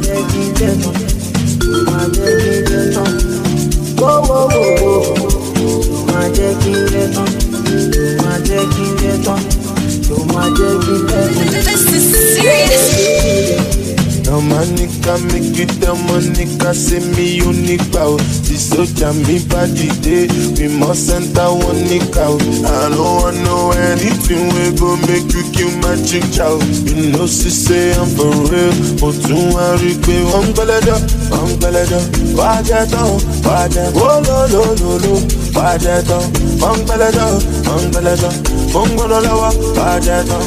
No manica make you tell Monica say me unique bow. This soldier me body day. We must enter one nick out. I don't want know anything we go make you kill my chick chow. You know she say I'm for real. But don't worry, babe. I'm galada. Wajata, oh lo lo lo lo. Wajata, I'm galada. Mongolo lawa, wajata,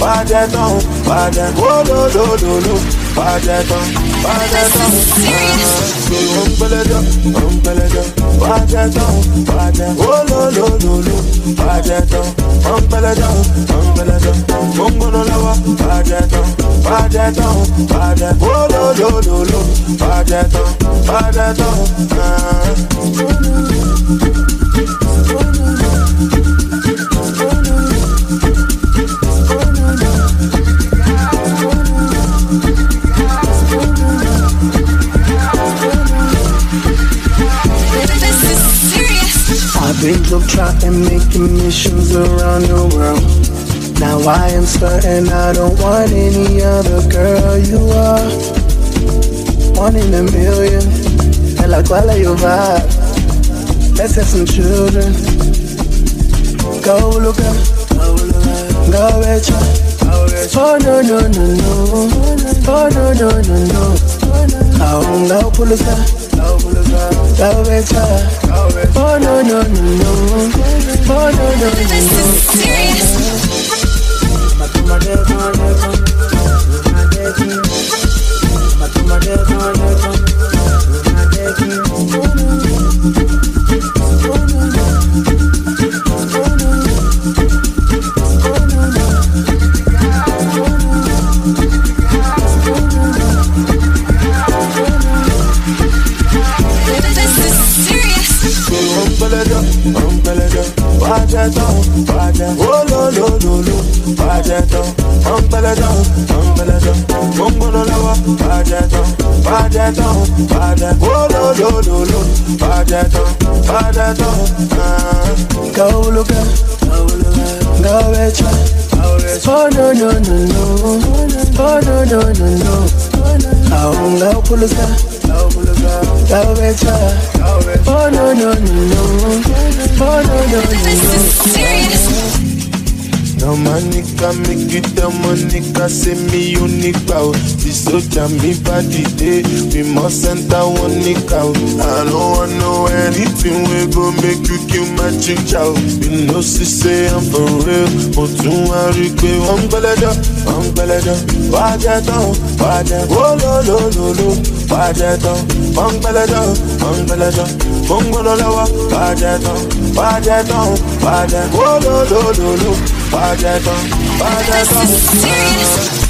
oh lo lo lo lo. Wajata, wajata, oh lo lo lo lo. Wajata, mongolo lawa, wajata, oh lo lo lo lo. Wajata, I've been globetrotting, making missions around the world. Now I am certain I don't want any other girl. You are one in a million. And like while you vibe, let's have some children. Go look up, go retro. Oh no no no no, oh no no no no. Go pull us up. Go retro. Oh no no no no, oh no no no. This is serious. Oh lo lo lo lo, wajata, mongolo lawa, wajata, oh lo lo lo lo, wajata, go look up, go retro. Oh no no no no, oh no no no no. Go pull us up, go retro. Oh no no no no, oh no no no no. This is serious. No manica make you tell Monica say me unique bow. This soldier me body day. We must enter one nick out. I don't want know anything we go make you kill my chick chow. You know she say I'm for real. But don't worry, babe. I'm galada. Wajata, oh lo lo lo lo. Wajata, I'm galada. Mongolo lawa, wajata, oh lo lo lo lo. This is serious.